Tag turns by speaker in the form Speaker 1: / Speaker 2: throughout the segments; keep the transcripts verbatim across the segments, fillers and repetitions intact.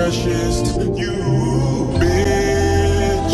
Speaker 1: precious, you bitch.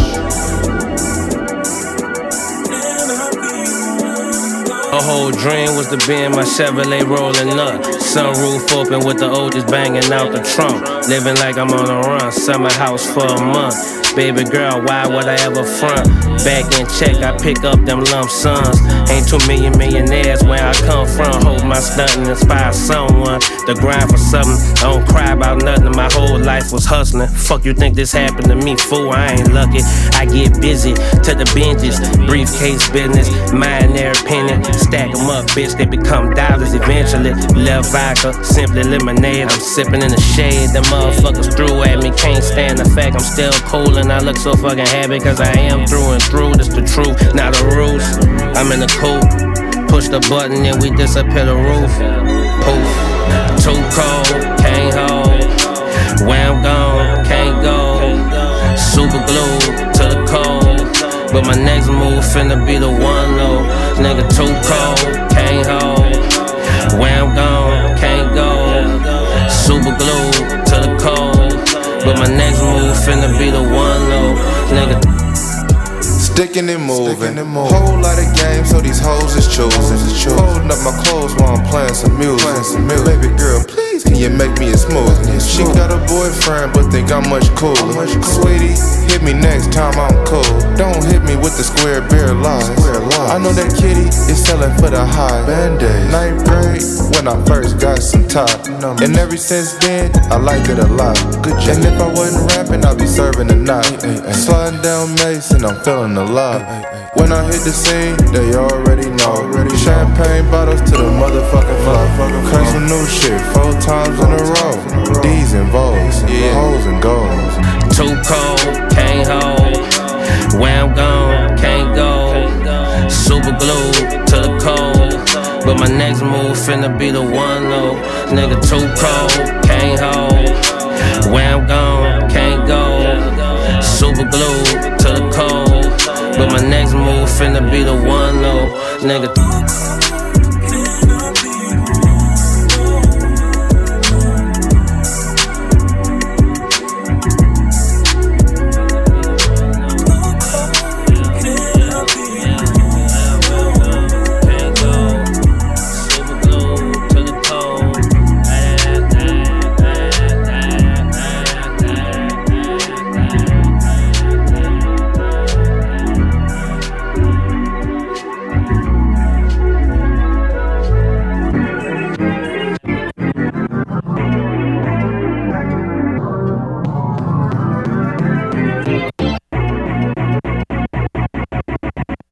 Speaker 2: A whole dream was to be in my Chevrolet rolling up. Sunroof open with the oldest banging out the trunk. Living like I'm on a run, summer house for a month. Baby girl, why would I ever front? Back in check, I pick up them lump sums. Ain't two million millionaires where I come from. Hope my stuntin' inspire someone to grind for something. I don't cry about nothing, my whole life was hustling. Fuck you think this happened to me, fool, I ain't lucky. I get busy to the binges, briefcase business, millionaire penny. Stack them up, bitch, they become dollars eventually. Left vodka, simply lemonade. I'm sipping in the shade, them motherfuckers threw at me. Can't stand the fact I'm still cool and I look so fucking happy, cause I am through and through. This the truth, not a ruse. I'm in the coupe, push the button and we disappear the roof. Poof, too cold, can't hold. Where I'm gone, can't go. Super glue to the cold, but my next move finna be the one though. Nigga too cold, can't hold. Where I'm gone, can't go. Super glue to the cold, but my next move finna be the one though. Nigga
Speaker 3: Sticking and moving, whole lot of games, so these hoes is choosing. Holding up my clothes while I'm playing some music. Baby girl, please, can you make me a smoothie? She got a boyfriend, but think I'm much cooler. Sweetie, hit me next time I'm cool. Don't hit me with the square beer lies. I know that kitty is selling for the high. Band-Aid, ninth grade, when I first got some top. And ever since then, I liked it a lot. And if I wasn't rapping, I'd be serving a knot. Sliding down Mason, I'm feeling the love. When I hit the scene, they already know. Champagne bottles to the motherfucking floor. Cause some new shit, four times in a row. D's and V's, hoes and goals.
Speaker 2: Too cold, can't hold. Where I'm gone, can't go. Super glue to the cold, but my next move finna be the one though. Nigga too cold, can't hold. Where I'm gone, can't go. Super glue to the cold, but my next move finna be the one though. Nigga